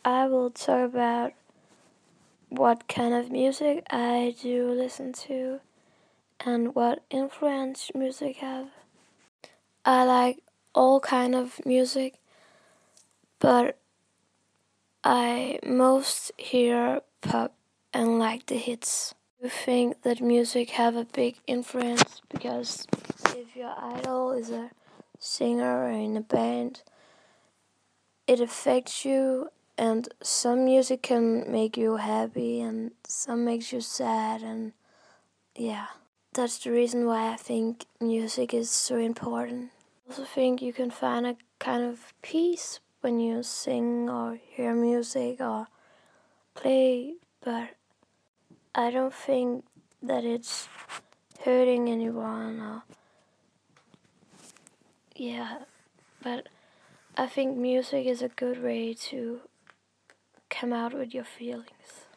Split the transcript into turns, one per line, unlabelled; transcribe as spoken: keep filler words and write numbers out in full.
I will talk about what kind of music I do listen to and what influence music have. I like all kind of music, but I most hear pop and like the hits. I think that music have a big influence because if your idol is a singer or in a band, it affects you, and some music can make you happy and some makes you sad, and yeah. That's the reason why I think music is so important. I also think you can find a kind of peace when you sing or hear music or play, but I don't think that it's hurting anyone or yeah, but I think music is a good way to come out with your feelings.